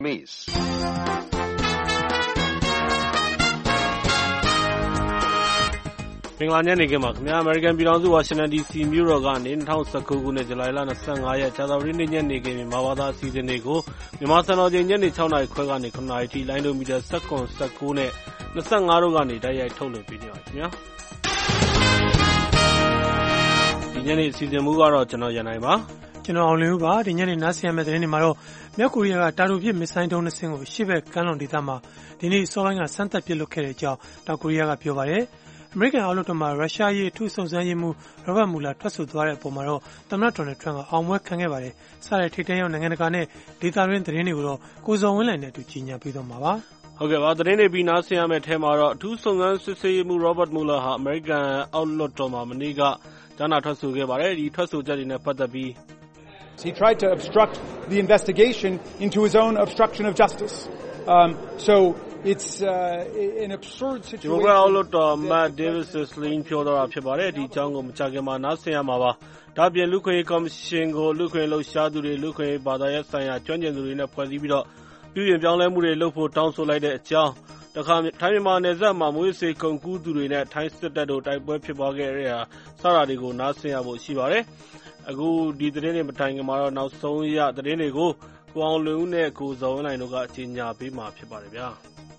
Miss. မင်္ဂလာညနေခင်းပါခင်ဗျာ American ပြည်ထောင်စု Washington DC မြို့တော်ကနေ2019ခုနှစ်ဇူလိုင်လ25ရက်ကြာသပတေးနေ့ညနေခင်းမှာဘာသာအစီအစဉ်တွေကိုမြန်မာစံတော်ချိန်ညနေ6နာရီခွဲကနေ9နာရီထိလိုင်းဒိုမီတာ19နဲ့25တို့ကနေတိုက်ရိုက်ထုတ်လွှင့်ပေးနေပါခင်ဗျာဒီညနေအစီအစဉ်မူကတော့ကျွန်တော်ရန်နိုင်ပါကျွန်တော်အောင်လင်းဦးပါဒီညနေနားဆင်ရမယ့်သတင်းတွေမှာတော့မြောက်ကိုရီးယားကတာတိုပစ်မစ်ဆိုင်းဒုံးနှစ်စင်းကိုရှေ့ဘက်ကမ်းလွန်ဒေသမှာဒီနေ့စောပိုင်းကစမ်းသပ်ပစ်လွှတ်ခဲ့တဲ့အကြောင်းတောင်ကိုရီးယားကပြောပါတယ်အမေရိကန်အောက်လွှတ်တော်မှာရုရှားရေးအထူးစုံစမ်းရေးမှူးရောဘတ်မူလာထွက်ဆိုသွားတဲ့အပေါ်မှာတော့သမ္မတဒေါ်နယ်ထရန့်ကအောင်ပွဲခံခဲ့ပါတယ်။စတဲ့ထိပ်တန်းရောက်နိုင်ငံတကာနဲ့ဒေသတွင်းသတင်းတွေကိုတော့ကိုဇော်ဝင်းလှိုင်နဲ့အတူကြီးညာပြီးတော့မှာပါ။ဟုတ်ကဲ့ပါသတင်းတွေပြီးနားဆင်ရမယ့်အထဲမှာတော့အထူးစုံစမ်းစစ်ဆေးရေးမှူးရောဘတ်မူလာဟာအမေရိကန်အောက်လွှတ်တော်မှာမနေ့ကကြားနာထွက်ဆိုခဲ့ပါတယ်။ဒီထွက်ဆိုချက်တွေနဲ့ပတ်သက်ပြီး He tried to obstruct the investigation into his own obstruction of justice. So it's an absurd situation. ဒီမိုကရက်အောက်လွှတ်တော်မတ် David Cicilline ပြောသွားတာဖြစ်ပါတယ်။ဒီအကြောင်းကိုမကြာခင်မှာနားဆင်ရမှာပါ။ဒါ့အပြင်လူ့ခွင့်ရေးကော်မရှင်ကိုလူ့ခွင့်ရေးလှုပ်ရှားသူတွေလူ့ခွင့်ရေးဘာသာရေးဆိုင်ရာကျွမ်းကျင်သူတွေနဲ့ဖွဲ့စည်းပြီးတော့ပြုပြင်ပြောင်းလဲမှုတွေလုပ်ဖို့တောင်းဆိုလိုက်တဲ့အကြောင်းတခါထိုင်းမြန်မာနယ်စပ်မှာမွေးစေကုန်ကူးသူတွေနဲ့ထိုင်းစစ်တပ်တို့တိုက်ပွဲဖြစ်ပွားခဲ့တဲ့စတာတွေကိုနားဆင်ရဖို့ရှိပါတယ်။အခုဒီသတင်းတွေမတိုင်ခင်မှာတော့နောက်ဆုံးရသတင်းတွေကိုကိုအောင်လွင်ဦးနဲ့ကိုဇော်ဝင်းနိုင်တို့ကကြီးညာပေးမှာဖြစ်ပါတယ်ဗျာ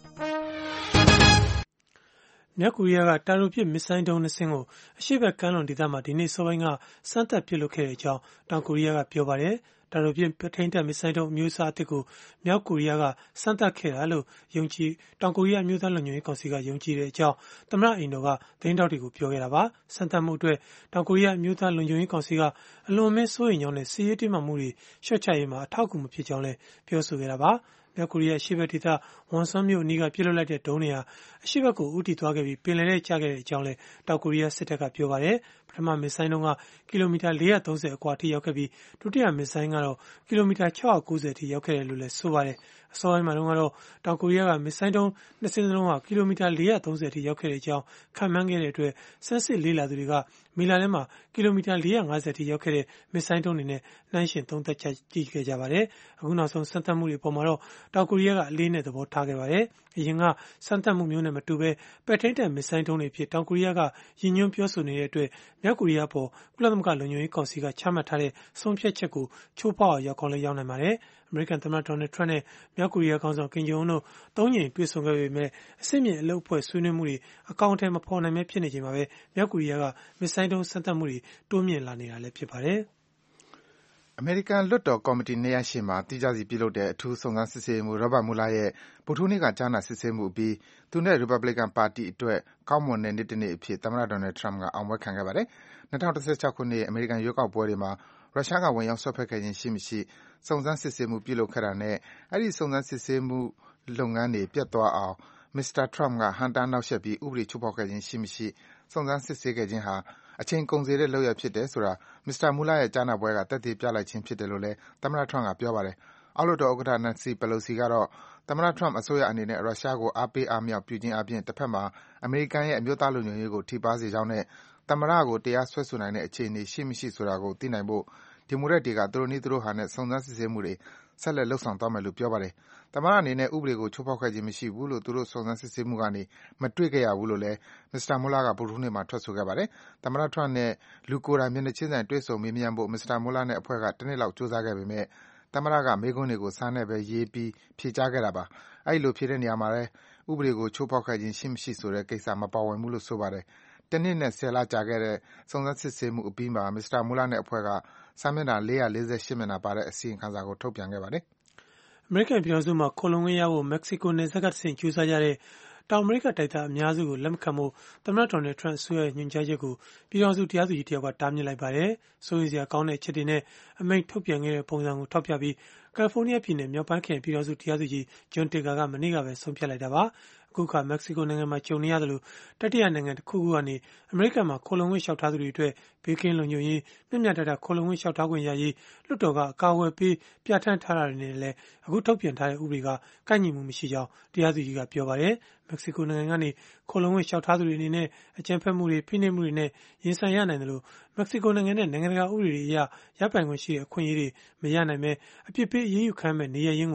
မြောက်ကိုရီးယားကတာတိုပစ်မစ်ဆိုင်းဒုံးနှစ်စင်းကိုအရှေ့ဘက်ကမ်းလွန်ဒေသမှာဒီနေ့စောပိုင်းကစမ်းသပ်ပစ်လွှတ်ခဲ့တဲ့အကြောင်းတောင်ကိုရီးယားကပြောပါတယ်တာတိုပစ်ထိန်းတပ်မစ်ဆိုင်းဒုံးအမျိုးအစားအသစ်ကိုမြောက်ကိုရီးယားကစမ်းသပ်ခဲ့တာလို့တောင်ကိုရီးယားမျိုးသားလုံခြုံရေးကောင်စီကယုံကြည်တဲ့အကြောင်းသမ္မတအိမ်တော်ကသတင်းတောက်တွေကိုပြောခဲ့တာပါစမ်းသပ်မှုအတွက်တောင်ကိုရီးယားမျိုးသားလုံခြုံရေးကောင်စီကအလွန်အမင်းစိုးရိမ်ကြောင်းနဲ့စစ်ရေးတင်းမာမှုတွေလျှော့ချရေးမှာအထောက်အကူမဖြစ်ကြောင်းလည်းပြောဆိုခဲ့တာပါမြောက်ကိုရီးယားအရှေ့ဘက်ဒေသဝန်ဆွန်မြို့အနီးကပြစ်လွှတ်လိုက်တဲ့ဒုံးတွေဟာအရှေ့ဘက်ကိုဦးတည်သွားခဲ့ပြီးပင်လယ်ထဲကျခဲ့တဲ့အကြောင်းလည်းတောင်ကိုရီးယားစစ်တပ်ကပြောပါတယ်ပထမမစ်ဆိုင်းတုန်းကကီလိုမီတာ430အကွာထိရောက်ခဲ့ပြီးဒုတိယမစ်ဆိုင်းကတော့ကီလိုမီတာ690အထိရောက်ခဲ့တယ်လို့လည်းဆိုပါတယ်အစောပိုင်းမှာတော့တောင်ကိုရီးယားကမစ်ဆိုင်းတုန်းနှစ်စင်းလုံးဟာကီလိုမီတာ430အထိရောက်ခဲ့တဲ့အကြောင်းခန့်မှန်းခဲ့တဲ့အတွက်စမ်းစစ်လေ့လာသူတွေကမီလာထဲမှာကီလိုမီတာ450အထိရောက်ခဲ့တဲ့မစ်ဆိုင်းတုန်းတွေနဲ့နှိုင်းယှဉ်သုံးသပ်ကြည့်ခဲ့ကြပါတယ်အခုနောက်ဆုံးစမ်းသပ်မှုတွေပေါ်မှာတော့တောင်ကိုရီးယားကအလေးနဲ့သဘောထားခဲ့ပါတယ်အရင်ကစမ်းသပ်မှုမျိုးနဲ့မတူဘဲပဲထိန်းတပ်မစ်ဆိုင်းတုံးတွေဖြစ်တောင်ကိုရီးယားကရည်ညွှန်းပြောဆိုနေတဲ့အတွက်မြောက်ကိုရီးယားပေါ်ကုလသမဂ္ဂလုံခြုံရေးကောင်စီကချမှတ်ထားတဲ့ဆုံးဖြတ်ချက်ကိုချိုးဖောက်အောင်ရောက်ကောင်းလည်းရောက်နိုင်ပါတယ်အမေရိကန်သမ္မတဒေါ်နယ်ထရန့်နဲ့မြောက်ကိုရီးယားခေါင်းဆောင်ကင်ဂျုံအွန်းတို့၃ကြိမ်တွေ့ဆုံခဲ့ပေမဲ့အဆင့်မြင့်အလုပ်အဖွဲ့ဆွေးနွေးမှုတွေအကောင့်ထဲမဖော်နိုင်ပဲဖြစ်နေချိန်မှာပဲမြောက်ကိုရီးယားကမစ်ဆိုင်းတုံးစမ်းသပ်မှုတွေတိုးမြင့်လာနေတာလည်းဖြစ်ပါတယ်အမေရိကန်လွှတ်တော်ကော်မတီ2ရပ်ရှိမှတိကျစီပြုလုပ်တဲ့အထူးစုံစမ်းစစ်ဆေးမှုရောဘတ်မူလာရဲ့ဗုဒ္ဓဟူးနေ့ကကြားနာစစ်ဆေးမှုအပြီးသူနဲ့ရီပတ်ဘလီကန်ပါတီအတွက်ကောင်းမွန်တဲ့နေ့တစ်နေ့အဖြစ်သမ္မတဒေါ်နယ်ထရန့်ကအောင်ပွဲခံခဲ့ပါတယ်2016ခုနှစ်အမေရိကန်ရွေးကောက်ပွဲတွေမှာရုရှားကဝင်ရောက်ဆွတ်ဖက်ခဲ့ခြင်းရှိမရှိစုံစမ်းစစ်ဆေးမှုပြုလုပ်ခဲ့တာနဲ့အဲဒီစုံစမ်းစစ်ဆေးမှုလုပ်ငန်းတွေပြတ်သွားအောင်မစ္စတာထရန့်ကဟန်တာနှောက်ယှက်ပြီးဥပဒေချိုးဖောက်ခဲ့ခြင်းရှိမရှိစုံစမ်းစစ်ဆေးခဲ့ခြင်းဟာအချိန်ကုန်စေတဲ့လုပ်ရဖြစ်တယ်ဆိုတာမစ္စတာမူလာရဲ့ကြားနာပွဲကသက်သေပြလိုက်ခြင်းဖြစ်တယ်လို့လည်းသမ္မတထရန့်ကပြောပါတယ်။အောက်လွှတ်တော်ဥက္ကဋ္ဌ Nancy Pelosi ကတော့သမ္မတထရန့်အစိုးရအနေနဲ့ရုရှားကိုအားပေးအားမြှောက်ပြုခြင်းအပြင်တစ်ဖက်မှာအမေရိကန်ရဲ့အမျိုးသားလုံခြုံရေးကိုထိပါးစေကြောင်းနဲ့သမ္မတကိုတရားစွဲဆိုနိုင်တဲ့အခြေအနေရှိမရှိဆိုတာကိုသိနိုင်ဖို့ဒီမိုကရက်တွေကသူတို့နည်းသူတို့ဟန်နဲ့စုံစမ်းစစ်ဆေးမှုတွေဆက်လက်လုပ်ဆောင်သွားမယ်လို့ပြောပါတယ်။သမ္မတအနေနဲ့ဥပဒေကိုချိုးဖောက်ခဲ့ခြင်းမရှိဘူးလို့သူတို့စုံစမ်းစစ်ဆေးမှုကနေမတွေ့ခဲ့ရဘူးလို့လည်းမစ္စတာမူလာကဗုဒ္ဓဟူးနေ့မှာထွက်ဆိုခဲ့ပါတယ်။သမ္မတထရန့်နဲ့လူကိုယ်တိုင်မျက်နှာချင်းဆိုင်တွေ့ဆုံမေးမြန်းဖို့မစ္စတာမူလာနဲ့အဖွဲ့ကတစ်နှစ်လောက်ကြိုးစားခဲ့ပေမဲ့သမ္မတကမေးခွန်းတွေကိုစာနဲ့ပဲရေးပြီးဖြေကြားခဲ့တာပါ။အဲဒီလိုဖြေတဲ့နေရာမှာလည်းဥပဒေကိုချိုးဖောက်ခဲ့ခြင်းရှိမရှိဆိုတဲ့ကိစ္စမပါဝင်ဘူးလို့ဆိုပါတယ်။တစ်နှစ်နဲ့10လကြာခဲ့တဲ့စုံစမ်းစစ်ဆေးမှုအပြီးမှာမစ္စတာမူလာနဲ့အဖွဲ့ကစာမျက်နှာ448မျက်နှာပါတဲ့အစီရင်ခံစာကိုထုတ်ပြန်ခဲ့ပါတယ်။အမေရိကန်ပြည်ထောင်စုမှာခိုလုံခွင့်ရဖို့မက္ကဆီကိုနယ်စပ်ကတဆင့်ကြိုးစားကြတဲ့တောင်အမေရိကတိုက်သားအများစုကိုလက်မခံဖို့သမ္မတဒေါ်နယ်ထရန့်အစိုးရရဲ့ညွှန်ကြားချက်ကိုပြည်ထောင်စုတရားသူကြီးတယောက်ကတားမြစ်လိုက်ပါတယ်။စိုးရိမ်စရာကောင်းတဲ့အချက်တွေနဲ့အမိန့်ထုတ်ပြန်ခဲ့တဲ့ပုံစံကိုထောက်ပြပြီးကယ်လီဖိုးနီးယားပြည်နယ်မြောက်ပိုင်းခရိုင်ပြည်ထောင်စုတရားသူကြီး John Tiger ကမနေ့ကပဲဆုံးဖြတ်လိုက်တာပါ။အခုအခါမက္ကဆီကိုနိုင်ငံမှာကြုံနေရသလိုတတိယနိုင်ငံတစ်ခုခုကနေအမေရိကန်မှာခိုလုံခွင့်လျှောက်ထားသူတွေအတွက်ဘေးကင်းလုံခြုံရေးမျှမျှတတခိုလုံခွင့်လျှောက်ထားခွင့်ရရေးလွှတ်တော်ကအကာအကွယ်ပေးပြဋ္ဌာန်းထားတာတွေနဲ့လည်းအခုထုတ်ပြန်ထားတဲ့ဥပဒေကကိုက်ညီမှုမရှိကြောင်းတရားသူကြီးကပြောပါတယ်။မက္ကဆီကိုနိုင်ငံကနေခိုလုံခွင့်လျှောက်ထားသူတွေအနေနဲ့အကြမ်းဖက်မှုတွေဖိနှိပ်မှုတွေနဲ့ရင်ဆိုင်ရနိုင်တယ်လို့မက္ကဆီကိုနိုင်ငံနဲ့နိုင်ငံတကာဥပဒေတွေအရရပိုင်ခွင့်ရှိတဲ့အခွင့်အရေးတွေမရနိုင်ပဲအပြစ်ပေးအရေးယူခံမဲ့နေရရင်းကို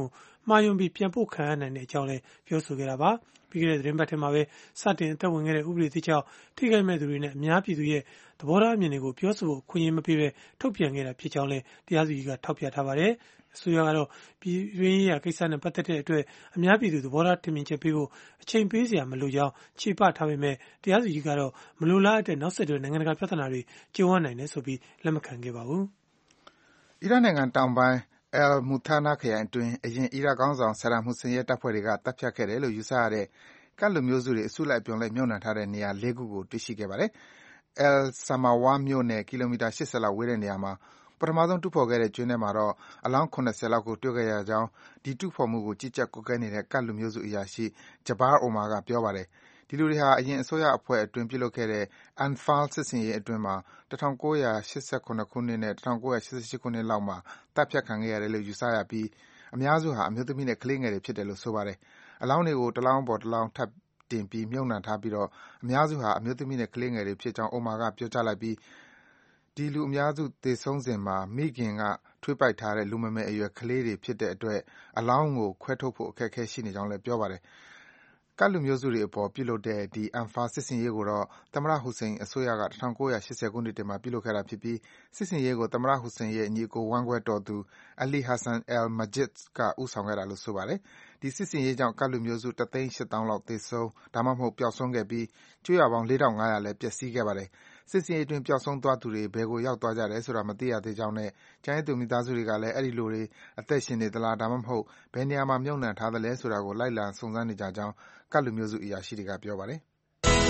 မှားယွင်းပြီးပြန်ပို့ခံရနိုင်တဲ့အကြောင်းလည်းပြောဆိုခဲ့တာပါ။ပြီးခဲ့တဲ့သတင်းပတ်ထဲမှာပဲစတင်အသက်ဝင်ခဲ့တဲ့ဥပဒေသစ်ကြောင့်ထိခိုက်မဲ့သူတွေနဲ့အများပြည်သူရဲ့သဘောထားအမြင်တွေကိုပြောဆိုဖို့ခွင့်ရမပေးဘဲထုတ်ပြန်ခဲ့တာဖြစ်ကြောင်းလည်းတရားသူကြီးကထောက်ပြထားပါတယ်။အစိုးရကတော့ပြည်တွင်းရေးကိစ္စနဲ့ပတ်သက်တဲ့အတွက်အများပြည်သူသဘောထားထင်မြင်ချက်ပေးဖို့အချိန်ပေးစရာမလိုကြောင်းခြေပထားပေမဲ့တရားသူကြီးကတော့မလိုလားတဲ့နောက်ဆက်တွဲနိုင်ငံတကာပြဿနာတွေကြုံရနိုင်တယ်ဆိုပြီးလက်မခံခဲ့ပါဘူး။အီရတ်နိုင်ငံတောင်ပိုင်းAl-Muthanna ခရိုင်အတွင်းအရင်အီရတ်ခေါင်းဆောင်ဆာဒမ်ဟူစိန်ရဲ့တပ်ဖွဲ့တွေကတပ်ဖြတ်ခဲ့တယ်လို့ယူဆရတဲ့ကတ်လူမျိုးစုတွေအစုလိုက်အပြုံလိုက်မြုပ်နှံထားတဲ့နေရာ၄ခုကိုတွေ့ရှိခဲ့ပါတယ်။ Al-Samawa မြို့နဲ့ကီလိုမီတာ80လောက်ဝေးတဲ့နေရာမှာပထမဆုံးတူးဖော်ခဲ့တဲ့ကျွန်းထဲမှာတော့အလောင်း70လောက်ကိုတွေ့ခဲ့ရကြောင်းဒီတူးဖော်မှုကိုကြီးကြပ်ကွပ်ကဲနေတဲ့ကတ်လူမျိုးစုအရာရှိ Jabbar Omar ကပြောပါတယ်။ဒီလူတွေဟာအရင်အစိုးရအဖွဲ့အတွင်းပြုလုပ်ခဲ့တဲ့ Anfal စစ်ဆင်ရေးအတွင်းမှာ1988ခုနှစ်နဲ့1988ခုနှစ်လောက်မှာတပ်ဖြတ်ခံခဲ့ရတယ်လို့ယူဆရပြီးအများစုဟာအမျိုးသမီးနဲ့ကလေးငယ်တွေဖြစ်တယ်လို့ဆိုပါတယ်။အလောင်းတွေကိုတလောင်းပေါ်တလောင်းထပ်တင်ပြီးမြုပ်နှံထားပြီးအများစုဟာအမျိုးသမီးနဲ့ကလေးငယ်တွေဖြစ်ကြောင်း Omar ကပြောကြားလိုက်ပြီးဒီလူအများစုသေဆုံးစဉ်မှာမိခင်ကထွေးပိုက်ထားတဲ့လူမမယ်အရွယ်ကလေးတွေဖြစ်တဲ့အတွက်အလောင်းကိုခွဲထုတ်ဖို့အခက်အခဲရှိနေကြောင်းလည်းပြောပါတယ်။ကတ်လူမျိုးစုတွေအပေါ်ပြုလုပ်တဲ့ဒီ Anfal စစ်ဆင်ရေးကိုတော့သမ္မတဟူစိန်အစိုးရက1980ခုနှစ်တွေမှာပြုလုပ်ခဲ့တာဖြစ်ပြီးစစ်ဆင်ရေးကိုသမ္မတဟူစိန်ရဲ့ညီအကိုဝမ်းကွဲတော်သူ Ali Hassan al-Majid ကဦးဆောင်ခဲ့တာလို့ဆိုပါတယ်။ဒီစစ်ဆင်ရေးကြောင့်ကတ်လူမျိုးစု180,000လောက်သေဆုံးဒါမှမဟုတ်ပျောက်ဆုံးခဲ့ပြီးကျွေးရွာပေါင်း4,500လည်းပျက်စီးခဲ့ပါတယ်။စစ်ဆင်ရေးအတွင်းပျောက်ဆုံးသွားသူတွေဘယ်ကိုရောက်သွားကြတယ်ဆိုတာမသိရသေးကြောင်းနဲ့ကျန်တဲ့သူမိသားစုတွေကလည်းအဲဒီလူတွေအသက်ရှင်နေသလားဒါမှမဟုတ်ဘယ်နေရာမှာမြုပ်နှံထားသလဲဆိုတာကိုလိုက်လံစုံစမ်းနေကြကြောင်းကတ်လူမျိုးစုအရာရှိတွေကပြောပါတယ်။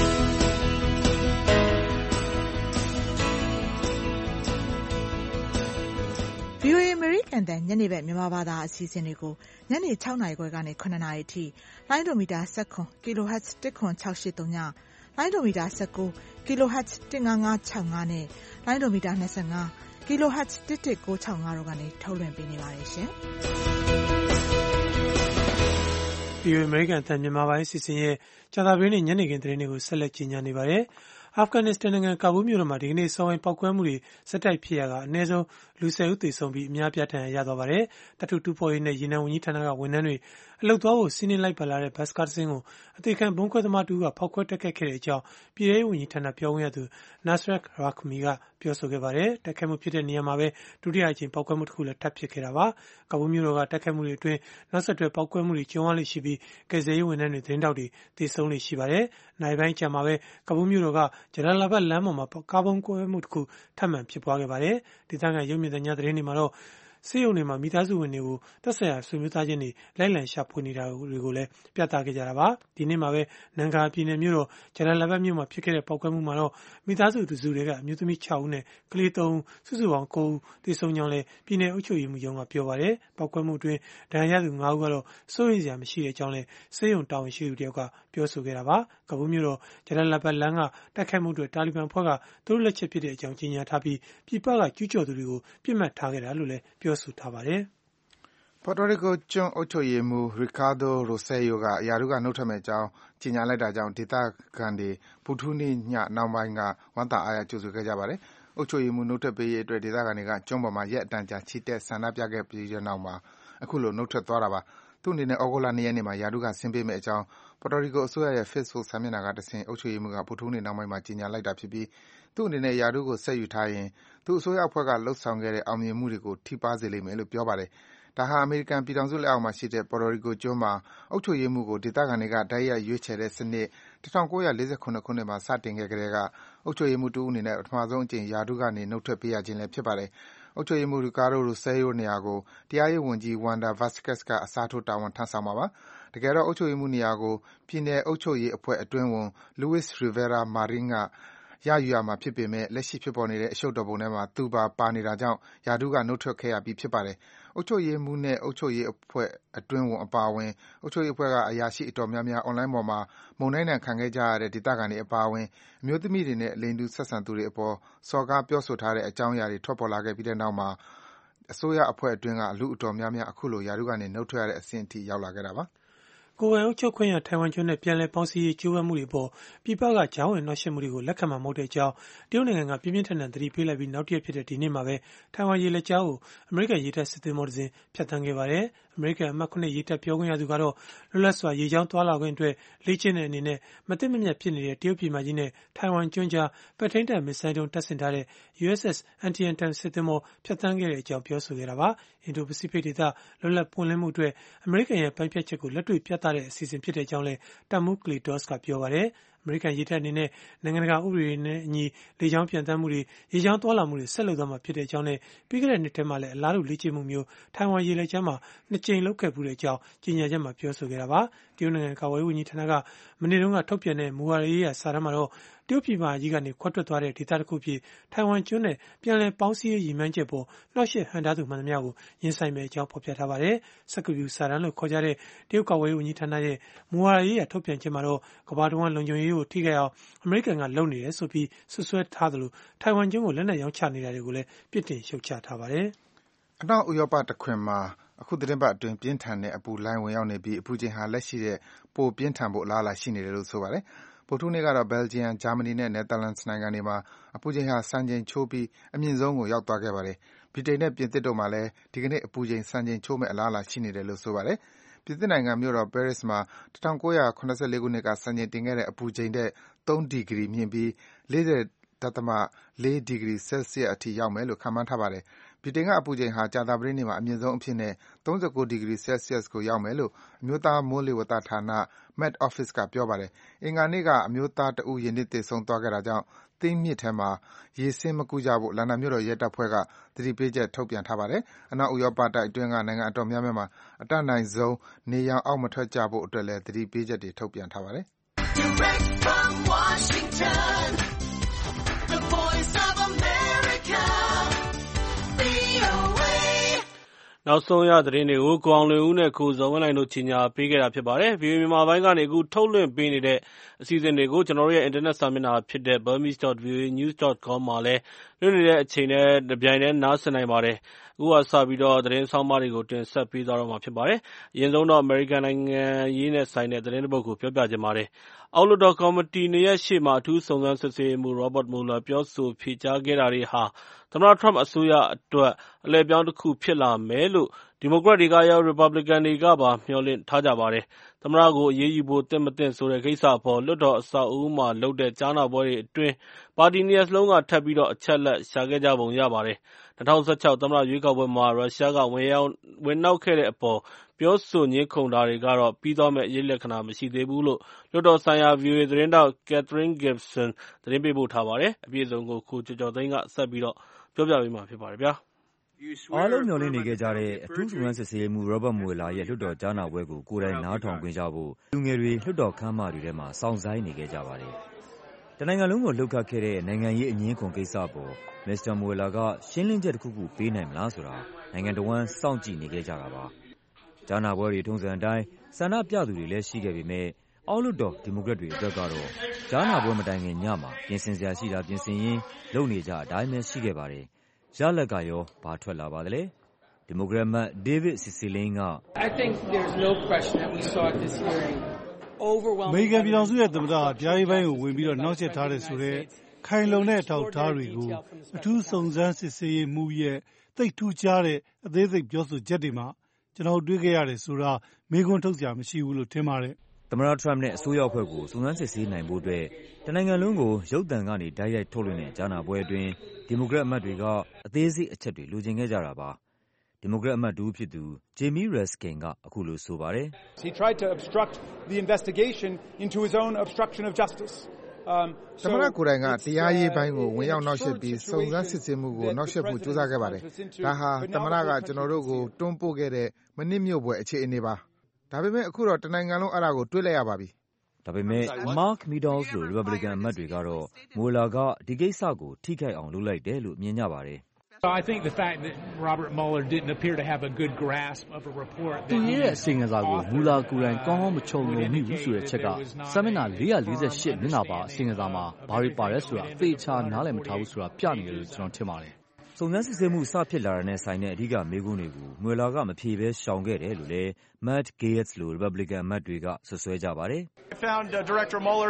VOA အမေရိကန်တန်ညနေဘက်မြန်မာဘာသာအစီအစဉ်တွေကိုညနေ6နာရီခွဲကနေ9နာရီအထိလိုင်းဒိုမီတာ19 kHz 10683ညလိုင်းဒိုမီတာ19 kHz 15565နဲ့လိုင်းဒိုမီတာ25 kHz 11965တို့ကနေထုတ်လွှင့်ပေးနေပါတယ်ရှင်။ VOA အမေရိကန်တန်မြန်မာပိုင်းအစီအစဉ်ရဲ့ကြာသပတေးနေ့ညနေခင်းသတင်းတွေကိုဆက်လက်ကြီးညာနေပါတယ်။အာဖဂန်နစ္စတန်နိုင်ငံကာဘူးမြို့တော်မှာဒီကနေ့စောင်းဝိုင်းပောက်ကွဲမှုတွေဆက်တိုက်ဖြစ်ရကအနည်းဆုံးလူ10ဦးသေဆုံးပြီးအများပြားဒဏ်ရာရသွားပါတယ်။တထုတူဖော်ရေးနဲ့ရေနံဝန်ကြီးဌာနကဝန်ထမ်းတွေအလုပ်သွားဖို့စီးနင်းလိုက်ပါလာတဲ့ဘတ်စကားတစ်စင်းကိုအသေးခံဘုံခွဲသမားတူကဖောက်ခွဲတက်ခတ်ခဲ့တဲ့အကြောင်းပြည်ထောင်ဝန်ကြီးဌာနပြောခွင့်ရသူ Nasrat Rakhmi ကပြောဆိုခဲ့ပါတယ်။တိုက်ခိုက်မှုဖြစ်တဲ့နေရာမှာပဲဒုတိယအကြိမ်ပောက်ကွဲမှုတစ်ခုလည်းထပ်ဖြစ်ခဲ့တာပါ။ကာဘူးမြို့တော်ကတိုက်ခိုက်မှုတွေအတွင်းနောက်ဆက်တွဲပောက်ကွဲမှုတွေကြုံရလိမ့်ရှိပြီးကယ်ဆယ်ရေးဝန်ထမ်းတွေသတင်းတောက်တွေသေဆုံးလိမ့်ရှိပါတယ်။နိုင်ပိုင်းကြာမှာပဲကာဘူးမြို့တော်ကဂျလာလာဘတ်လမ်းပေါ်မှာကားဘုံကွဲမှုတစ်ခုထပ်မံဖြစ်ပွားခဲ့ပါတယ်။ဒေသခံရုပ်မြင်သံကြားသတင်းတွေမှာတော့ဆေးရုံတွေမှာမိသားစုဝင်တွေကိုသက်ဆိုင်ရာဆွေမျိုးသားချင်းတွေလိုက်လံရှာဖွေနေတာတွေကိုလည်းပြသခဲ့ကြတာပါ။ဒီနေ့မှာပဲနန်ဂါပြည်နယ်မြို့တော်ဂျလာလာဘတ်မြို့မှာဖြစ်ခဲ့တဲ့ပောက်ကွဲမှုမှာတော့မိသားစုစုတွေကအမျိုးသမီး6ဦးနဲ့ကလေး3ဦးစုစုပေါင်း9ဦးသေဆုံးကြောင်းလည်းပြည်နယ်အုပ်ချုပ်ရေးမှူးရုံးကပြောပါတယ်။ပောက်ကွဲမှုအတွင်းဒဏ်ရာရသူ9ဦးကတော့စိုးရိမ်စရာမရှိတဲ့အကြောင်းလည်းဆေးရုံတာဝန်ရှိသူတယောက်ကပြောဆိုခဲ့တာပါ။ကာဘူးမြို့တော်ဂျလာလာဘတ်လမ်းကတိုက်ခိုက်မှုအတွက်တာလီဘန်အဖွဲ့ကသူတို့လက်ချက်ဖြစ်တဲ့အကြောင်းကြေညာထားပြီးပြည်ပကကျူးကျော်သူတွေကိုပြစ်မှတ်ထားခဲ့တာလို့လည်းပြောဆိုထားပါတယ်။ Puerto Rico ကျွန်းအုပ်ချုပ်ရေးမှူး Ricardo Rosselló ကရာထူးကနုတ်ထွက်မယ့်အကြောင်းကြေညာလိုက်တာကြောင့်ဒေသခံတွေဗုဒ္ဓဟူးနေ့ညနှောင်းပိုင်းကဝမ်းသာအားရကြိုဆိုခဲ့ကြပါတယ်။အုပ်ချုပ်ရေးမှူးနုတ်ထွက်ပေးရေးအတွက်ဒေသခံတွေကကျွန်းပေါ်မှာရက်အတန်ကြာချီတက်ဆန္ဒပြခဲ့ပြီးတဲ့နောက်မှာအခုလိုနုတ်ထွက်သွားတာပါ။သူ့အနေနဲ့သြဂုတ်လ2ရက်နေ့မှာရာထူးကဆင်းပေးမယ့်အကြောင်း Puerto Rico အစိုးရရဲ့ Facebook စာမျက်နှာကတဆင့်အုပ်ချုပ်ရေးမှူးကဗုဒ္ဓဟူးနေ့နှောင်းပိုင်းမှာကြေညာလိုက်တာဖြစ်ပြီးသူ့အနေနဲ့ရာထူးကိုဆက်ယူထားရင်သူ့အစိုးရအဖွဲ့ကလုပ်ဆောင်ခဲ့တဲ့အောင်မြင်မှုတွေကိုထိပါးစေလိမ့်မယ်လို့ပြောပါတယ်။ဒါဟာအမေရိကန်ပြည်ထောင်စုလက်အောက်မှာရှိတဲ့ Puerto Rico ကျွန်းမှာအုပ်ချုပ်ရေးမှူးကိုဒေသခံတွေကတိုက်ရိုက်ရွေးချယ်တဲ့စနစ်1947ခုနှစ်မှာစတင်ခဲ့ကတည်းကအုပ်ချုပ်ရေးမှူးတဦးအနေနဲ့ပထမဆုံးအကြိမ်ရာထူးကနေနုတ်ထွက်ပေးရခြင်းလည်းဖြစ်ပါတယ်။အုပ်ချုပ်ရေးမှူး Ricardo Rosselló နေရာကိုတရားရေးဝန်ကြီး Wanda Vazquez ကအစားထိုးတာဝန်ထမ်းဆောင်မှာပါ။တကယ်တော့အုပ်ချုပ်ရေးမှူးနေရာကိုပြည်နယ်အုပ်ချုပ်ရေးအဖွဲ့အတွင်းဝန် Luis Rivera Marin ကရယူရမှာဖြစ်ပေမဲ့လက်ရှိဖြစ်ပေါ်နေတဲ့အရှုပ်တော်ပုံထဲမှာသူပါနေတာကြောင့်ရာထူးကနုတ်ထွက်ခဲ့ရပြီးဖြစ်ပါတယ်။အုပ်ချုပ်ရေးမှူးနဲ့အုပ်ချုပ်ရေးအဖွဲ့အတွင်းဝန်အပါအဝင်အုပ်ချုပ်ရေးအဖွဲ့ကအရာရှိအတော်များများအွန်လိုင်းပေါ်မှာမုန်တိုင်းဒဏ်ခံခဲ့ကြရတဲ့ဒေသခံတွေအပါအဝင်အမျိုးသမီးတွေနဲ့လိင်တူဆက်ဆံသူတွေအပေါ်စော်ကားပြောဆိုထားတဲ့အကြောင်းအရာတွေထွက်ပေါ်လာခဲ့ပြီးတဲ့နောက်မှာအစိုးရအဖွဲ့အတွင်းကလူအတော်များများအခုလိုရာထူးကနေနုတ်ထွက်ရတဲ့အဆင့်အထိရောက်လာခဲ့တာပါ။ကိုယ်ပိုင်အုပ်ချုပ်ခွင့်ရထိုင်ဝမ်ကျွန်းနဲ့ပြန်လည်ပေါင်းစည်းရေးကြိုးပမ်းမှုတွေအပေါ်ပြည်ပကကြားဝင်နှောက်ယှက်မှုတွေကိုလက်ခံမှာမဟုတ်တဲ့အကြောင်းတရုတ်နိုင်ငံကပြင်းပြင်းထန်ထန်သတိပေးလိုက်ပြီးနောက်တစ်ရက်ဖြစ်တဲ့ဒီနေ့မှာပဲထိုင်ဝမ်ရေလက်ကြားကိုအမေရိကန်ရေတပ်စစ်သင်္ဘောတစ်စင်းဖြတ်သန်းခဲ့ပါတယ်။အမေရိကန်အမှတ် 9 ရေတပ်ပြောခွင့်ရသူကတော့လွတ်လပ်စွာရေကြောင်းသွားလာခွင့်အတွက်လေ့ကျင့်တဲ့အနေနဲ့မသင့်မမြတ်ဖြစ်နေတဲ့တရုတ်ပြည်မကြီးနဲ့ထိုင်ဝမ်ကျွန်းကြားပဲ့ထိန်းတပ်မစ်ဇိုင်းဒုံးတပ်ဆင်ထားတဲ့ USS Antietam စစ်သင်္ဘောဖြတ်သန်းခဲ့တဲ့အကြောင်းပြောဆိုခဲ့တာပါ။ အင်ဒိုပစိဖိတ်ဒေသလွတ်လပ်ပွင့်လင်းမှုအတွက်အမေရိကန်ရဲ့ပိုင်းဖြတ်ချက်ကိုလက်တွေ့ပြသတဲ့အစီအစဉ်ဖြစ်တဲ့အကြောင်းလည်းတပ်မှူး Clay Doss ကပြောပါတယ်။ အမေရိကန်ရေတပ်အနေနဲ့နိုင်ငံတကာဥပဒေတွေနဲ့အညီလေကြောင်းပျံသန်းမှုတွေရေကြောင်းသွားလာမှုတွေဆက်လုပ်သွားမှာဖြစ်ကြောင်းနဲ့ပြီးခဲ့တဲ့နှစ်ထဲမှာလည်းအလားတူလေ့ကျင့်မှုမျိုးထိုင်ဝမ်ရေလက်ကြားမှာ2 ကြိမ်လုပ်ခဲ့ဘူးကြောင်းကြေညာချက်မှာပြောဆိုခဲ့တာပါ။တရုတ်နိုင်ငံကာကွယ်ရေးဝန်ကြီးဌာနကမနေ့တုန်းကထုတ်ပြန်တဲ့မူဝါဒရေးရာစာတမ်းမှာတော့တရုတ်ပြည်မကြီးကနေခွဲထွက်သွားတဲ့ဒေသတစ်ခုဖြစ်ထိုင်ဝမ်ကျွန်းနဲ့ပြန်လည်ပေါင်းစည်းရေးရည်မှန်းချက်ပေါ်နှောက်ယှက်ဟန့်တားသူမှန်သမျှကိုရင်ဆိုင်မယ့်အကြောင်းဖော်ပြထားပါတယ်။စက္ကူပြူစာတမ်းလို့ခေါ်ကြတဲ့တရုတ်ကာကွယ်ရေးဝန်ကြီးဌာနရဲ့မူဝါဒရေးရာထုတ်ပြန်ချက်မှာတော့ကမ္ဘာတဝန်းလုံခြုံရေးကိုထိခိုက်အောင်အမေရိကန်ကလုပ်နေတယ်ဆိုပြီးဆွဆွဲထားသလိုထိုင်ဝမ်ကျွန်းကိုလက်နက်ရောင်းချနေတာတွေကိုလည်းပြစ်တင်ရှုတ်ချထားပါတယ်။အနောက်ဥရောပတခွင်မှာအခုသတင်းပတ်အတွင်းပြင်းထန်တဲ့အပူလှိုင်းဝင်ရောက်နေပြီးအပူချိန်ဟာလက်ရှိတဲ့ပိုပြင်းထန်ဖို့အလားအလာရှိနေတယ်လို့ဆိုပါတယ်။ဗုဒ္ဓဟူးနေ့ကတော့ Belgium, Germany နဲ့ Netherlands နိုင်ငံတွေမှာအပူချိန်ဟာစံချိန်ချိုးပြီးအမြင့်ဆုံးကိုရောက်သွားခဲ့ပါတယ်။ဗြိတိန်နဲ့ပြင်သစ်တို့မှာလည်းဒီကနေ့အပူချိန်စံချိန်ချိုးမဲ့အလားအလာရှိနေတယ်လို့ဆိုပါတယ်။ပြင်သစ်နိုင်ငံမြို့တော် Paris မှာ1984ခုနှစ်ကစံချိန်တင်ခဲ့တဲ့အပူချိန်ထက်3 ဒီဂရီမြင့်ပြီး 40.4 ဒီဂရီ Celsius အထိရောက်မယ်လို့ခန့်မှန်းထားပါတယ်။ဗြိတိန်ကအပူချိန်ဟာကြာသပတေးနေ့မှာအမြင့်ဆုံးအဖြစ်နဲ့39 ဒီဂရီ Celsius ကိုရောက်မယ်လို့အမျိုးသားမိုးလေဝသဌာန Met Office ကပြောပါတယ်။အင်္ဂါနေ့ကအမျိုးသားတဦးရေနစ်သေဆုံးသွားခဲ့တာကြောင့်သိမ်းမြစ်ထဲမှာရေဆင်းမကူးကြဖို့လန်ဒန်မြို့တော်ရဲတပ်ဖွဲ့ကသတိပေးချက်ထုတ်ပြန်ထားပါတယ်။အနောက်ဥရောပတိုက်အတွင်းကနိုင်ငံအတော်များများမှာအတတ်နိုင်ဆုံးနေရောင်အောက်မထွက်ကြဖို့အတွက်လည်းသတိပေးချက်တွေထုတ်ပြန်ထားပါတယ်။ Direct from Washington, the voice of America, VOA နောက်ဆုံးရသတင်းတွေကိုကိုအောင်လွင်ဦးနဲ့ကိုဇော်ဝင်းလှိုင်တို့ကြီးညာပေးခဲ့တာဖြစ်ပါတယ်။ VOA မြန်မာပိုင်းကနေအခုထုတ်လွှင့်ပေးနေတဲ့အစီအစဉ်တွေကိုကျွန်တော်တို့ရဲ့ internet စာမျက်နှာဖြစ်တဲ့ burmese.voanews.com မှာလည်းလွှင့်နေတဲ့အချိန်နဲ့တပြိုင်တည်းနားဆင်နိုင်ပါတယ်။အခုကစပြီးတော့သတင်းဆောင်မတွေကိုတင်ဆက်ပေးသွားတော့မှာဖြစ်ပါတယ်။အရင်ဆုံးတော့ American နိုင်ငံရေးနဲ့ဆိုင်တဲ့သတင်းတစ်ပုဒ်ကိုပြောပြခြင်းပါတယ်။အောက်လွှတ်တော်ကော်မတီ2ရက်ရှေ့မှာအထူးစုံစမ်းစစ်ဆေးမှု Robert Mueller ပြောဆိုဖြေကြားခဲ့တာတွေဟာသမ္မတ Trump အစိုးရအတွက်အလှည့်ပြောင်းတစ်ခုဖြစ်လာမယ်လို့ဒီမိုကရက်တွေကရော Republican တွေကပါမျှော်လင့်ထားကြပါတယ်။သမ္မတကိုအရေးယူဖို့သင့်မသင့်ဆိုတဲ့ကိစ္စအပေါ်လွှတ်တော်အဆောက်အဦမှာလုပ်တဲ့ကြားနာပွဲတွေအတွင်းပါတီ2ရပ်စလုံးကထပ်ပြီးတော့အချက်အလက်ရှာခဲ့ကြပုံရပါတယ်။2016သမ္မတရွေးကောက်ပွဲမှာရုရှားကဝင်နှောက်ခဲ့တဲ့အပေါ်ပြောဆိုငြင်းခုန်တာတွေကတော့ပြီးသွားမယ့်ရိပ်လက္ခဏာမရှိသေးဘူးလို့လွှတ်တော်ဆိုင်ရာ VOA သတင်းထောက် Catherine Gibson သတင်းပေးပို့ထားပါတယ်။အပြည့်အစုံကိုကိုကျော်ကျော်သိန်းကဆက်ပြီးတော့ပြောပြပေးမှာဖြစ်ပါတယ်ဗျာ။အားလုံးမျှော်လင့်နေခဲ့ကြတဲ့အထူးစုံစမ်းစစ်ဆေးမှု Robert Mueller ရဲ့လွှတ်တော်ကြားနာပွဲကိုကိုယ်တိုင်နားထောင်ခွင့်ရဖို့လူငယ်တွေလွှတ်တော်ခန်းမတွေထဲမှာစောင့်ဆိုင်းနေခဲ့ကြပါတယ်။တနိုင်ငံလုံးကိုလှုပ်ခတ်ခဲ့တဲ့နိုင်ငံရေးအငြင်းခုန်ကိစ္စပေါ်မစ္စတာ Mueller ကရှင်းလင်းချက်တစ်ခုခုပေးနိုင်မလားဆိုတာနိုင်ငံတော်ဝန်စောင့်ကြည့်နေခဲ့ကြတာပါ။ကြားနာပွဲတွေထုံးစံအတိုင်းဆန္ဒပြသူတွေလည်းရှိခဲ့ပေမဲ့အောက်လွှတ်တော်ဒီမိုကရက်တွေအတွက်ကတော့ကြားနာပွဲမတိုင်ခင်ညမှာပြင်ဆင်စရာရှိတာပြင်ဆင်ရင်းလုပ်နေကြအတိုင်းပဲရှိခဲ့ပါတယ်။ရလဒ်ကရောဘာထွက်လာပါသလဲ။ဒီမိုကရက်မတ် David Cicilline ကအမေရိကန်ပြည်ထောင်စုရဲ့သမ္မတဟာတရားရေးပိုင်းကိုဝင်ပြီးတော့နှောက်ယှက်ထားတယ်ဆိုတဲ့ခိုင်လုံတဲ့အထောက်အထားတွေကိုအထူးစုံစမ်းစစ်ဆေးရေးမှူးရဲ့သိပ်ထူးခြားတဲ့အသေးစိတ်ပြောဆိုချက်တွေမှာကျွန်တော်တွေ့ခဲ့ရတယ်ဆိုတာမေးခွန်းထုတ်စရာမရှိဘူးလို့ထင်ပါတယ်။သမ္မတ Trump နဲ့အစိုးရအဖွဲ့ကိုစုံစမ်းစစ်ဆေးနိုင်ဖို့အတွက်တနိုင်ငံလုံးကိုရုပ်သံကနေတိုက်ရိုက်ထုတ်လွှင့်တဲ့ကြားနာပွဲအတွင်းဒီမိုကရက်အမတ်တွေကအသေးစိတ်အချက်တွေလိုချင်ခဲ့ကြတာပါ။ဒီမိုကရက်အမတ်တဦးဖြစ်သူ Jamie Raskin ကအခုလိုဆိုပါတယ်။ He tried to obstruct the investigation into his own obstruction of justice. သမ္မတကိုယ်တိုင်ကတရားရေးပိုင်းကိုဝင်ရောက်နှောက်ယှက်ပြီးစုံစမ်းစစ်ဆေးမှုကိုနှောက်ယှက်ဖို့ကြိုးစားခဲ့ပါတယ်။ဒါဟာသမ္မတကကျွန်တော်တို့ကိုတွန်းပို့ခဲ့တဲ့မနစ်မြို့ပွဲအခြေအနေပါ။ဒါပေမဲ့အခုတော့တနိုင်ငံလုံးအဲ့ဒါကိုတွေးလိုက်ရပါပြီ။ဒါပေမဲ့ Mark Meadows လို Republican အမတ်တွေကတော့ Mueller ကဒီကိစ္စကိုထိခိုက်အောင်လုပ်လိုက်တယ်လို့မြင်ကြပါတယ် I think the fact that Robert Mueller didn't appear to have a good grasp of a report သူရဲ့အစီအစဉ်ကိုမူလာကိုယ်တိုင်ကောင်းကောင်းမခြုံငုံမိဘူးဆိုတဲ့ချက်ကစာမျက်နှာ448မျက်နှာပါအစီအစဉ်မှာဘာတွေပါတယ်ဆိုတာအသေးချာနားလည်မထားဘူးဆိုတာပြနေတယ်လို့ကျွန်တော်ထင်ပါတယ်စုံစမ်းစစ်ဆေးမှုစဖြစ်လာတာနဲ့ဆိုင်တဲ့အဓိကမေးခွန်းတွေကို Mueller ကမဖြေဘဲရှောင်ခဲ့တယ်လို့လည်း Matt Gaetz လို Republican အမတ်တွေကဆွဆွဲကြပါတယ် I found Director Mueller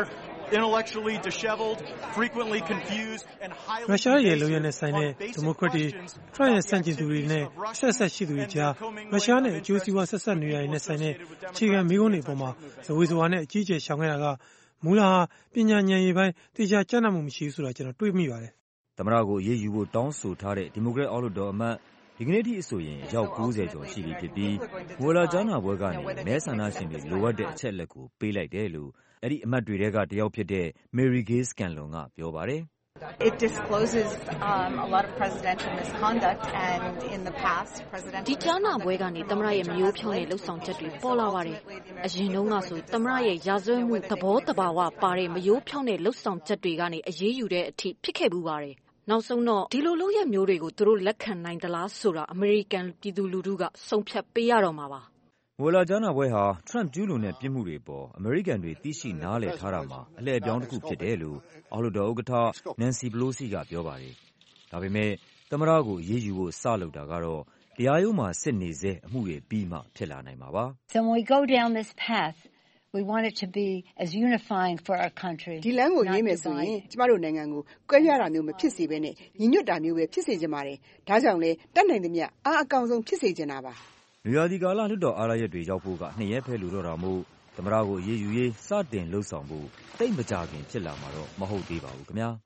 intellectually disheveled, frequently confused, and highly ရုရှားရဲ့လူရနဲ့ဆိုင်တဲ့ဒီမိုကရက်တစ်ထရန့်ရဲ့စန့်ကျင်သူတွေနဲ့ဆက်ဆက်ရှိသူတွေကြားရုရှားနဲ့အကျိုးစီးပွားဆက်ဆက်နေရတဲ့ဆိုင်တဲ့အခြေခံမိကုန်းတွေပေါ်မှာဇဝေဇဝါနဲ့အကြီးအကျယ်ရှောင်ခဲ့တာကမူလဟာပညာဉာဏ်ရည်ပိုင်းတေချာကျမ်းနာမှုမရှိဘူးဆိုတာကျွန်တော်တွေးမိပါတယ်သမ္မတကိုအေးအေးယူဖို့တောင်းဆိုထားတဲ့ဒီမိုကရက်အောက်လွှတ်တော်အမတ်ဒီကနေ့ထိအဆိုရင်အယောက်90ကျော်ရှိပြီဖြစ်ပြီးမူလကြားနာပွဲကနေမဲဆန္ဒရှင်တွေလိုအပ်တဲ့အချက်လက်ကိုပေးလိုက်တယ်လို့အဲ့ဒီအမတ်တွေထဲကတယောက်ဖြစ်တဲ့ Mary Gay Scanlon ကပြောပါတယ် It discloses a lot of presidential misconduct and in the past presidential ဒီကြားနာပွဲကနေသမ္မတရဲ့မယိုးဖြောင်းတဲ့လှုပ်ဆောင်ချက်တွေပေါ်လာပါတယ်အရင်တုန်းကဆိုသမ္မတရဲ့ရာဇဝတ်မှုသဘောတဘာဝပါတဲ့မယိုးဖြောင်းတဲ့လှုပ်ဆောင်ချက်တွေကနေအရေးယူတဲ့အထိဖြစ်ခဲ့မှုပါတယ်နောက်ဆုံးတော့ဒီလိုလုပ်ရမျိုးတွေကိုသူတို့လက်ခံနိုင်သလားဆိုတာအမေရိကန်ပြည်သူလူထုကဆုံးဖြတ်ပေးရတော့မှာပါမူလကြားနာပွဲဟာ Trump ကျူးလွန်တဲ့ပြစ်မှုတွေပေါ်အမေရိကန်တွေသိရှိနားလည်ထားတာမှာအလှည့်အပြောင်းတစ်ခုဖြစ်တယ်လို့အောက်လွှတ်တော်ဥက္ကဋ္ဌ Nancy Pelosi ကပြောပါတယ်။ဒါပေမဲ့သမ္မတကိုအရေးယူဖို့စလုပ်တာကတော့တရားရုံးမှာစစ်နေစေအမှုတွေပြီးမှဖြစ်လာနိုင်မှာပါ။ So when we go down this path, we want it to be as unifying for our country. ဒီလမ်းကိုရေးမယ်ဆိုရင်ကျမတို့နိုင်ငံကိုကွဲပြားတာမျိုးမဖြစ်စေဘဲနဲ့ညီညွတ်တာမျိုးပဲဖြစ်စေချင်ပါတယ်။ဒါကြောင့်လဲတတ်နိုင်သမျှအားအကောင်းဆုံးဖြစ်စေချင်တာပါ။နွေရာသီကာလလွှတ်တော်အားလပ်ရက်တွေရောက်ဖို့က2 ရက်ပဲလိုတော့တာမို့သမ္မတကိုအရေးယူရေးစတင်လှုပ်ဆောင်ဖို့တိတ်မကြခင်ဖြစ်လာမှာတော့မဟုတ်သေးပါဘူးခင်ဗျာ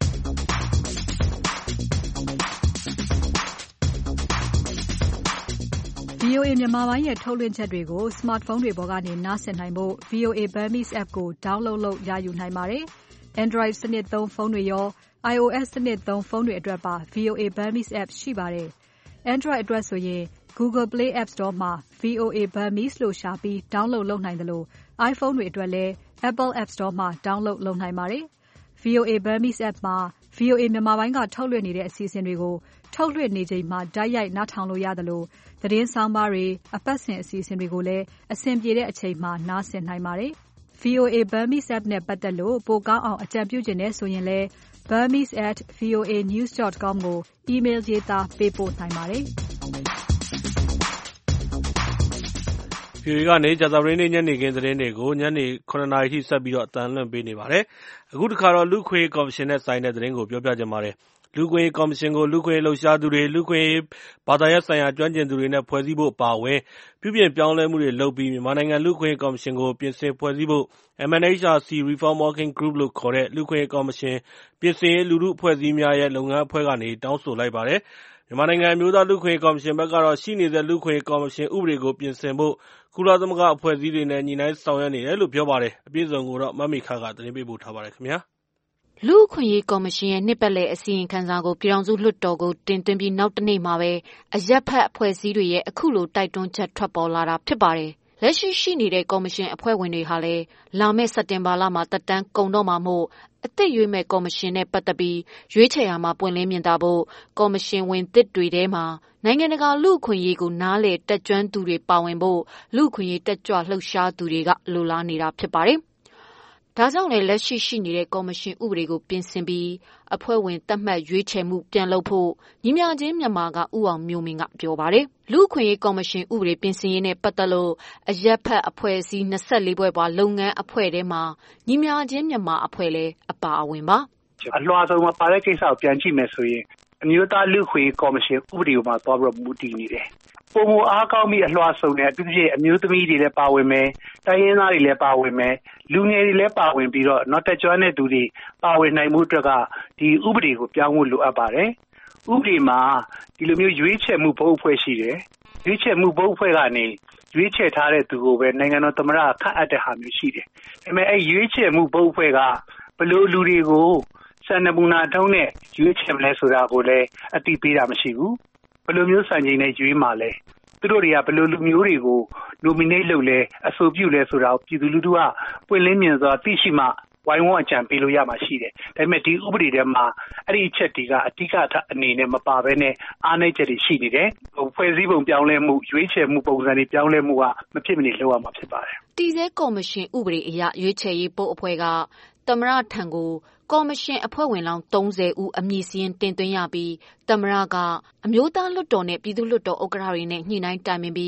VOA မြန်မာပိုင်းရဲ့ထုတ်လွှင့်ချက်တွေကို smartphone တွေပေါ်ကနေနားဆင်နိုင်ဖို့ VOA Burmese app ကို download လုပ်ရယူနိုင်ပါတယ်။ Android စနစ်သုံးဖုန်းတွေရော iOS စနစ်သုံးဖုန်းတွေအတွက်ပါ VOA Burmese app ရှိပါတယ်။ Android အတွက်ဆိုရင် Google Play App Store မှာ VOA Burmese လို့ရှာပြီး download လုပ်နိုင်တယ်လို့ iPhone တွေအတွက်လည်း Apple App Store မှာ download လုပ်နိုင်ပါတယ်။ VOA Burmese app မှာ VOA မြန်မာပိုင်းကထုတ်လွှင့်နေတဲ့အစီအစဉ်တွေကိုထုတ်လွှင့်နေချိန်မှာတိုက်ရိုက်နားထောင်လို့ရတယ်လို့သတင်းဆောင်ပါတွေအပတ်စဉ်အစီအစဉ်တွေကိုလည်းအဆင်ပြေတဲ့အချိန်မှာနားဆင်နိုင်ပါတယ်။ VOA Burmese app နဲ့ပတ်သက်လို့ပိုကောင်းအောင်အကြံပြုချင်တဲ့ဆိုရင်လည်း burmese@voanews.com ကို email ရေးသားပေးပို့နိုင်ပါတယ်။ VOA ကနေကြာသပတေးနေ့ညနေခင်းသတင်းတွေကိုညနေ9:00 နာရီထိဆက်ပြီးတော့အသံလွှင့်ပေးနေပါတယ်။အခုတစ်ခါတော့လူခွေကော်မရှင်နဲ့ဆိုင်တဲ့သတင်းကိုပြောပြချင်ပါတယ်။လူခွေကော်မရှင်ကိုလူခွေလှုပ်ရှားသူတွေလူခွေဘာသာရပ်ဆိုင်ရာကျွမ်းကျင်သူတွေနဲ့ဖွဲ့စည်းဖို့ပါဝင်ပြုပြင်ပြောင်းလဲမှုတွေလုပ်ပြီးမြန်မာနိုင်ငံလူခွေကော်မရှင်ကိုပြင်ဆင်ဖွဲ့စည်းဖို့ MNHRC Reform Working Group လို့ခေါ်တဲ့လူခွေကော်မရှင်ပြင်ဆင်ရေးလူထုအဖွဲ့အစည်းများရဲ့လုပ်ငန်းအဖွဲ့ကနေတောင်းဆိုလိုက်ပါတယ်။မြန်မာနိုင်ငံအမျိုးသားလူခွေကော်မရှင်ဘက်ကတော့ရှိနေတဲ့လူခွေကော်မရှင်ဥပဒေကိုပြင်ဆင်ဖို့ကုလသမဂ္ဂအဖွဲ့အစည်းတွေနဲ့ညှိနှိုင်းဆောင်ရွက်နေတယ်လို့ပြောပါတယ်။အပြည့်အစုံကိုတော့မမေခကသတင်းပေးပို့ထားပါတယ်ခင်ဗျာ။လူ့အခွင့်အရေးကော်မရှင်ရဲ့နှစ်ပတ်လည်အစီရင်ခံစာကိုပြည်ထောင်စုလွှတ်တော်ကိုတင်သွင်းပြီးနောက်တနေ့မှာပဲအရပ်ဖက်အဖွဲ့အစည်းတွေရဲ့အခုလိုတိုက်တွန်းချက်ထွက်ပေါ်လာတာဖြစ်ပါတယ်။လက်ရှိရှိနေတဲ့ကော်မရှင်အဖွဲ့ဝင်တွေဟာလည်းလာမယ့်စက်တင်ဘာလမှာတက်တန်းကုန်တော့မှာမို့အသစ်ရွေးမဲ့ကော်မရှင်နဲ့ပတ်သက်ပြီးရွေးချယ်ရာမှာပွင့်လင်းမြင်သာဖို့ကော်မရှင်ဝင်သစ်တွေထဲမှာနိုင်ငံတကာလူ့အခွင့်အရေးကိုနားလည်တက်ကြွသူတွေပါဝင်ဖို့လူ့အခွင့်အရေးတက်ကြွလှုပ်ရှားသူတွေကလိုလားနေတာဖြစ်ပါတယ်။ဒါကြောင့်လည်းလက်ရှိရှိနေတဲ့ကော်မရှင်ဥပဒေကိုပြင်ဆင်ပြီးအဖွဲ့ဝင်သတ်မှတ်ရွေးချယ်မှုပြန်လုပ်ဖို့ညီမျှခြင်းမြန်မာကဥအောင်မျိုးမင်းကပြောပါတယ်။လူ့အခွင့်အရေးကော်မရှင်ဥပဒေပြင်ဆင်ရေးနဲ့ပတ်သက်လို့အရက်ဖက်အဖွဲ့အစည်း24ဖွဲ့ပါလုပ်ငန်းအဖွဲ့ထဲမှာညီမျှခြင်းမြန်မာအဖွဲ့လည်းအပါအဝင်ပါ။အလွှာဆုံးမှာပါတဲ့ကိစ္စကိုပြန်ကြည့်မယ်ဆိုရင်အမျိုးသားလူ့အခွင့်အရေးကော်မရှင်ဥပဒေမှာသွားပြီးတော့မူတည်နေတယ်။ပုံမအားကောင်းပြီးအလွှာဆုံးတဲ့အထူးသဖြင့်အမျိုးသမီးတွေလည်းပါဝင်မယ်၊တိုင်းရင်းသားတွေလည်းပါဝင်မယ်၊လူငယ်တွေလည်းပါဝင်ပြီးတော့နောက်တက်ကြွတဲ့သူတွေပါဝင်နိုင်မှုအတွက်ကဒီဥပဒေကိုပြောင်းဖို့လိုအပ်ပါတယ်။ဥပဒေမှာဒီလိုမျိုးရွေးချယ်မှုဘုတ်အဖွဲ့ရှိတယ်။ရွေးချယ်မှုဘုတ်အဖွဲ့ကနေရွေးချယ်ထားတဲ့သူကိုပဲနိုင်ငံတော်သမ္မတခန့်အပ်တဲ့ဟာမျိုးရှိတယ်။ဒါပေမဲ့ရွေးချယ်မှုဘုတ်အဖွဲ့ကဘယ်လိုလူတွေကိုစံနမူနာထုံးနဲ့ရွေးချယ်မလဲဆိုတာကိုလည်းအသိပေးတာမရှိဘူး။ဘယ်လိုမျိုးစံချိန်နဲ့ရွေးမှာလဲ။သူတို့တွေကဘယ်လိုလူမျိုးတွေကို nominate လုပ်လဲအဆိုပြုလဲဆိုတာကိုပြည်သူလူထုကပွင့်လင်းမြင်စွာသိရှိမှဝိုင်းဝန်းအကြံပေးလို့ရမှာရှိတယ်။ဒါပေမဲ့ဒီဥပဒေထဲမှာအဲ့ဒီအချက်တွေကအဓိကအနေနဲ့မပါဘဲနဲ့အားနည်းချက်တွေရှိနေတယ်။ဖွဲ့စည်းပုံပြောင်းလဲမှုရွေးချယ်မှုပုံစံတွေပြောင်းလဲမှုကမဖြစ်မနေလုပ်ရမှာဖြစ်ပါတယ်။တည်ဆဲကော်မရှင်ဥပဒေအရရွေးချယ်ရေးပုတ်အဖွဲ့ကသမ္မတထံကိုကော်မရှင်အဖွဲ့ဝင်လောင်း30ဦးအမည်စာရင်းတင်သွင်းရပြီးသမ္မတကအမျိုးသားလွှတ်တော်နဲ့ပြည်သူ့လွှတ်တော်ဥက္ကဋ္ဌတွေနဲ့ညှိနှိုင်းတိုင်ပင်ပြီး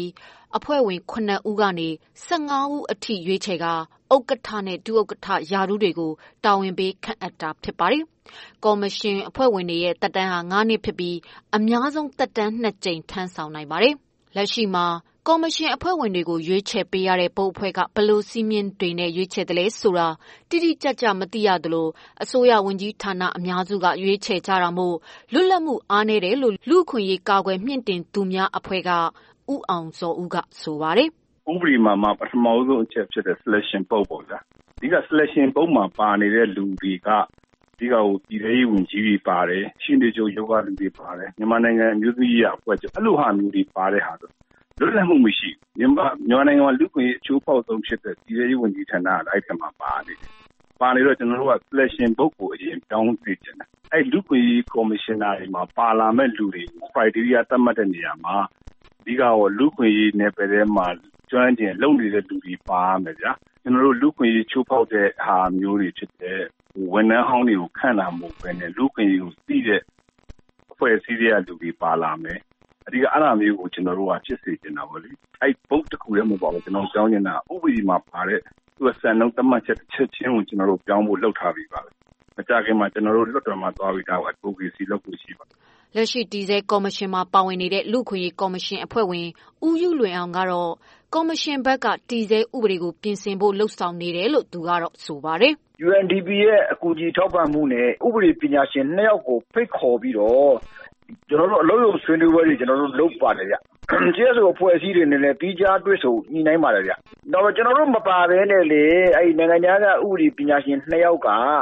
အဖွဲ့ဝင် 9 ဦးကနေ 15 ဦးအထိရွေးချယ်ကာဥက္ကဋ္ဌနဲ့ ဒုဥက္ကဋ္ဌရာထူးတွေကိုတာဝန်ပေးခန့်အပ်တာဖြစ်ပါတယ်။ ကော်မရှင်အဖွဲ့ဝင်တွေရဲ့သက်တမ်းဟာ 5 နှစ်ဖြစ်ပြီး အများဆုံးသက်တမ်း 2 ကြိမ်ထမ်းဆောင်နိုင်ပါတယ်။ လက်ရှိမှာကော်မရှင်အဖွဲ့ဝင်တွေကိုရွေးချယ်ပေးရတဲ့ဘုတ်အဖွဲ့ကဘယ်လိုစည်းမျဉ်းတွေနဲ့ရွေးချယ်သလဲဆိုတာတိတိကျကျမသိရသလိုအစိုးရဝန်ကြီးဌာနအများစုကရွေးချယ်ကြတာမို့လွတ်လပ်မှုအားနည်းတယ်လို့လူ့အခွင့်အရေးကာကွယ်မြှင့်တင်သူများအဖွဲ့ကဦးအောင်ဇော်ဦးကဆိုပါတယ်။ဥပဒေမှာပထမဆုံးအချက်ဖြစ်တဲ့ selection ပုတ်ပေါ့ဗျာ။ဒီက selection ပုတ်မှာပါနေတဲ့လူတွေကဒီကပြည်ထောင်စုဝန်ကြီးတွေပါတယ်။ရှင်းနေချုပ်ယောဂလူတွေပါတယ်။မြန်မာနိုင်ငံအမျိုးသမီးရေးအဖွဲ့ချုပ်အဲ့လိုဟာမျိုးတွေပါတဲ့ဟာဆိုလွတ်လပ်မှုမရှိဘူးမြန်မာနိုင်ငံမှာလူ့ခွင့်အချိုးဖောက်ဆုံးဖြစ်တဲ့ပြည်ထောင်စုဝန်ကြီးဌာနအဲ့ထက်မှာပါနေတယ်။ပါနေတော့ကျွန်တော်တို့က selection ပုတ်ကိုအရင်တောင်းသိချင်တယ်။အဲ့လူ့ခွင့်ရေးကော်မရှင်နာတွေမှာပါလာမဲ့လူတွေ criteria သတ်မှတ်တဲ့နေရာမှာဒီကလူ့ခွင့်ရေးနယ်ပယ်ထဲမှာကျွမ်းကျင်လုံနေတဲ့လူတွေပါမယ်ဗျာကျွန်တော်တို့လူ့ခွင့်ရေးချိုးဖောက်တဲ့ဟာမျိုးတွေဖြစ်တဲ့ဝန်ထမ်းဟောင်းတွေကိုခန့်တာမဟုတ်ဘဲနဲ့လူ့ခွင့်ရေးကိုသိတဲ့အဖွဲ့အစည်းတွေကလူတွေပါလာမယ်အဓိကအဲ့ဒါမျိုးကိုကျွန်တော်တို့ကဖြစ်စေချင်တာပေါ့လေအဲ့ဘုတ်တစ်ခုလည်းမဟုတ်ပါဘူးကျွန်တော်ပြောင်းနေတာဥပဒေမှာပါတဲ့သူကစံနှုန်းသတ်မှတ်ချက်ချက်ချင်းကိုကျွန်တော်တို့ပြောင်းဖို့လှုပ်ထားပြီးပါမကြခင်မှာကျွန်တော်တို့လွတ်တော်မှာသွားပြီးတော့ advocacy လုပ်ဖို့ရှိပါတယ်လက်ရှိတည်ဆဲကော်မရှင်မှာပါဝင်နေတဲ့လူ့ခွင့်ရေးကော်မရှင်အဖွဲ့ဝင်ဦးယူလွင်အောင်ကတော့ကော်မရှင်ဘက်ကတည်ဆဲဥပဒေကိုပြင်ဆင်ဖို့လှုံ့ဆော်နေတယ်လို့သူကတော့ဆိုပါတယ်။ UNDP ရဲ့အကူအညီထောက်ပံ့မှုနဲ့ဥပဒေပညာရှင်2ယောက်ကိုဖိတ်ခေါ်ပြီးတော့ကျွန်တော်တို့အလုပ်ရုံဆွေးနွေးပွဲတွေကျွန်တော်တို့လုပ်ပါတယ်ဗျ။ကျေးဇူးအဖွဲ့အစည်းတွေနဲ့လည်းပြီးကြားတွေ့ဆုံညှိနှိုင်းပါတယ်ဗျ။တော့ကျွန်တော်တို့မပါဘဲနဲ့လေအဲ့နိုင်ငံခြားကဥပဒေပညာရှင်2ယောက်က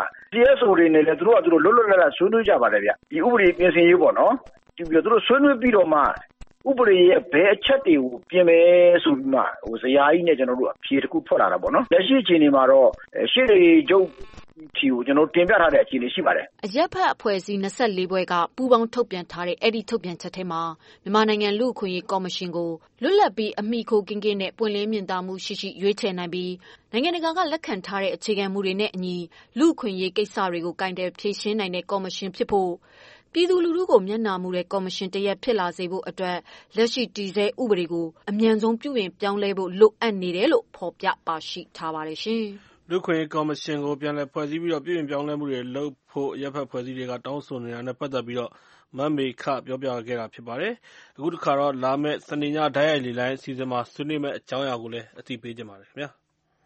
CSO တွေနဲ့လည်းသူတို့လွတ်လွတ်လပ်လပ်ဆွေးနွေးကြပါတယ်ဗျ။ဒီဥပဒေပြင်ဆင်ရေးပေါ့နော်။ဒီပြီးတော့သူတို့ဆွေးနွေးပြီးတော့မှဥပဒေရဲ့ဘယ်အချက်တွေကိုပြင်မယ်ဆိုပြီးမှဇယားကြီးနဲ့ကျွန်တော်တို့အဖြေတစ်ခုထွက်လာတာပေါ့နော်။လက်ရှိအခြေအနေမှာတော့ရှေ့တွေချုပ်ချီကိုကျွန်တော်တင်ပြထားတဲ့အခြေအနေရှိပါတယ်။အရက်ဖက်အဖွဲ့အစည်း24ဘွဲကပူးပေါင်းထုတ်ပြန်ထားတဲ့အဲ့ဒီထုတ်ပြန်ချက်ထဲမှာမြန်မာနိုင်ငံလူ့အခွင့်အရေးကော်မရှင်ကိုလွတ်လပ်ပြီးအမိခိုကင်းကင်းနဲ့ပွင့်လင်းမြင်သာမှုရှိရှိရွေးချယ်နိုင်ပြီးနိုင်ငံတကာကလက်ခံထားတဲ့အခြေခံမူတွေနဲ့အညီလူ့အခွင့်အရေးကိစ္စတွေကိုကင်တယ်ဖြေရှင်းနိုင်တဲ့ကော်မရှင်ဖြစ်ဖို့ပြည်သူလူထုကိုမျက်နှာမူတဲ့ကော်မရှင်တရက်ဖြစ်လာစေဖို့အတွက်လက်ရှိတည်ဆဲဥပဒေကိုအမြန်ဆုံးပြုပြင်ပြောင်းလဲဖို့လိုအပ်နေတယ်လို့ဖော်ပြပါရှိထားပါတယ်ရှင်။လူ့ခွင့်ရေးကော်မရှင်ကိုပြန်လည်ဖွဲ့စည်းပြီးတော့ပြုပြင်ပြောင်းလဲမှုတွေလုပ်ဖို့ရပ်ဖက်ဖွဲ့စည်းတွေကတောင်းဆိုနေတာနဲ့ပတ်သက်ပြီးတော့မမေခပြောပြခဲ့တာဖြစ်ပါတယ်။အခုတစ်ခါတော့လာမယ့်စနေညဓာတ်ရိုက်လေလိုင်းအစီအစဉ်မှာဆွေးနွေးမယ့်အကြောင်းအရာကိုလည်းအသိပေးကြပါမယ်ခင်ဗျာ။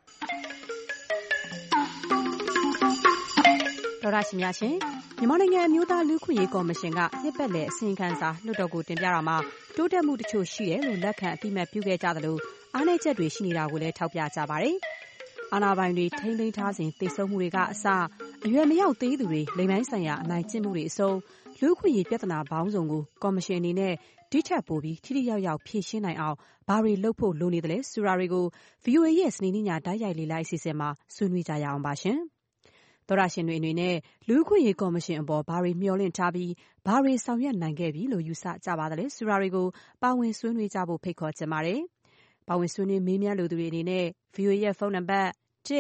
တော်ရရှိများရှင်မြန်မာနိုင်ငံအမျိုးသားလူ့ခွင့်ရေးကော်မရှင်ကနှစ်ပတ်လည်အစီရင်ခံစာလွှတ်တော်ကိုတင်ပြတာမှာတိုးတက်မှုတချို့ရှိတယ်လို့လက်ခံအသိအမှတ်ပြုခဲ့ကြသလိုအားနည်းချက်တွေရှိနေတာကိုလည်းထောက်ပြကြပါတယ်။အာဏာပိုင်တွေထိန်းသိမ်းထားစဉ်သေဆုံးမှုတွေကအစအရွယ်မရောက်သေးသူတွေလိမ်ပိုင်းဆိုင်ရာအနိုင်ကျင့်မှုတွေအစုံလူ့ခွင့်ရေးပြဿနာပေါင်းစုံကိုကော်မရှင်အနေနဲ့ဒီထက်ပိုပြီးထိထိရောက်ရောက်ဖြေရှင်းနိုင်အောင်ဘာတွေလုပ်ဖို့လိုနေသလဲဆိုတာတွေကို VOA ရဲ့စနေနေ့ညဓာတ်ရိုက်လေလိုက်အစီအစဉ်မှာဆွေးနွေးကြရအောင်ပါရှင်။သောရရှင်တွေအနေနဲ့လူ့ခွင့်ရေးကော်မရှင်အပေါ်ဘာတွေမျှော်လင့်ထားပြီးဘာတွေဆောင်ရွက်နိုင်ခဲ့ပြီလို့ယူဆကြပါသလဲဆိုတာတွေကိုပါဝင်ဆွေးနွေးကြဖို့ဖိတ်ခေါ်ချင်ပါတယ်။ပါဝင်ဆွေးနွေးမေးမြန်းလိုသူတွေအနေနဲ့ VOA ရဲ့ဖုန်းနံပါတ်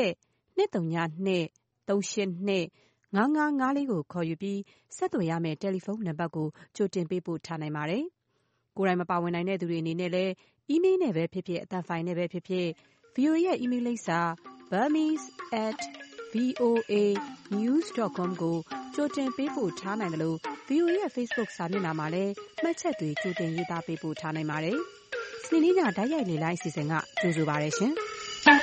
1-232-382-5554 ကိုခေါ်ယူပြီးဆက်သွယ်ရမယ့်တယ်လီဖုန်းနံပါတ်ကိုကြိုတင်ပေးပို့ထားနိုင်ပါတယ်။ကိုယ်တိုင်မပါဝင်နိုင်တဲ့သူတွေအနေနဲ့လည်းအီးမေးလ်နဲ့ပဲဖြစ်ဖြစ်အသံဖိုင်နဲ့ပဲဖြစ်ဖြစ် VOA ရဲ့အီးမေးလ်လိပ်စာ burmese@voanews.com ကိုကြိုတင်ပေးပို့ထားနိုင်တယ်လို့ VOA ရဲ့ Facebook စာမျက်နှာမှာလည်းမှတ်ချက်တွေကြိုတင်ရေးသားပေးပို့ထားနိုင်ပါတယ်။စနေနေ့ညဓာတ်ရိုက်လေလိုင်းအစီအစဉ်ကကြိုဆိုပါရရှင်။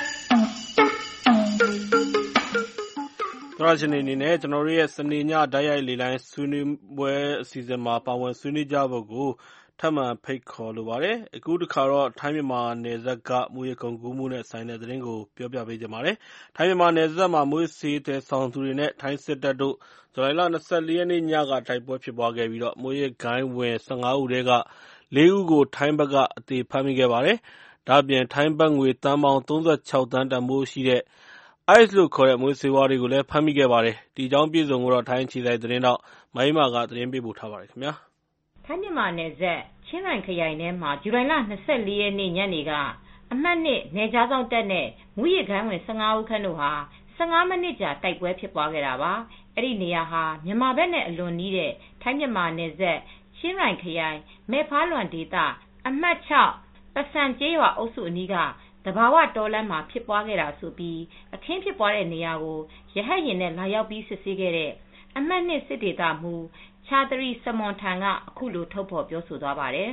သောရရှင်အနေနဲ့ကျွန်တော်တို့ရဲ့စနေညဓာတ်ရိုက်လေလိုင်းဆွေးနွေးပွဲအစီအစဉ်မှာပါဝင်ဆွေးနွေးကြဖို့ကိုထပ်မံဖိတ်ခေါ်လိုပါတယ်။အခုတစ်ခါတော့ထိုင်းမြန်မာနယ်စပ်ကမူရကုံကူးမှုနဲ့ဆိုင်တဲ့သတင်းကိုပြောပြပေးကြပါမယ်။ထိုင်းမြန်မာနယ်စပ်မှာမွေးစေးတဲ့ဆောင်သူတွေနဲ့ထိုင်းစစ်တပ်တို့ဇူလိုင်လ 24 ရက်နေ့ညကတိုက်ပွဲဖြစ်ပွားခဲ့ပြီးတော့မွေးဂိုင်းဝင်15ဦးထဲက4ဦးကိုထိုင်းဘက်ကအသေဖမ်းမိခဲ့ပါတယ်။ဒါ့အပြင်ထိုင်းဘတ်ငွေတန်ပေါင်း36တန်းတန်ဖိုးရှိတဲ့ ICE လို့ခေါ်တဲ့မွေးစေဝါးတွေကိုလည်းဖမ်းမိခဲ့ပါတယ်။ဒီအကြောင်းပြည့်စုံကိုတော့ထိုင်းအခြေစိုက်သတင်းတော့မိုင်းမာကသတင်းပေးပို့ထားပါတယ်ခင်ဗျာ။ထိုင်းမြန်မာနယ်စပ်ချင်းရိုင်ခရိုင်ထဲမှာဇူလိုင်လ 24 ရက်နေ့ညနေကအမှတ် နယ်ခြားစောင့်တပ်နဲ့မူးယစ်ဂိုဏ်းဝင်15ဦးခန့်တို့ဟာ15မိနစ်ကြာတိုက်ပွဲဖြစ်ပွားခဲ့တာပါ။အဲ့ဒီနေရာဟာမြန်မာဘက်နဲ့အလွန်နီးတဲ့ထိုင်းမြန်မာနယ်စပ်ချင်းရိုင်ခရိုင်မဲဖားလွမ်ဒေသအမှတ်6 ပတ်စံကျေးရွာအုပ်စုအနီးကတဘာဝတောလမ်းမှာဖြစ်ပွားခဲ့တာဆိုပြီးအခင်းဖြစ်ပွားတဲ့နေရာကိုရဟတ်ယာဉ်နဲ့လာရောက်ပြီးစစ်ဆေးခဲ့တဲ့အမှတ်2စစ်ဒေသမှူးချာတရီစမွန်ထန်ကအခုလိုထုတ်ဖော်ပြောဆိုသွားပါတယ်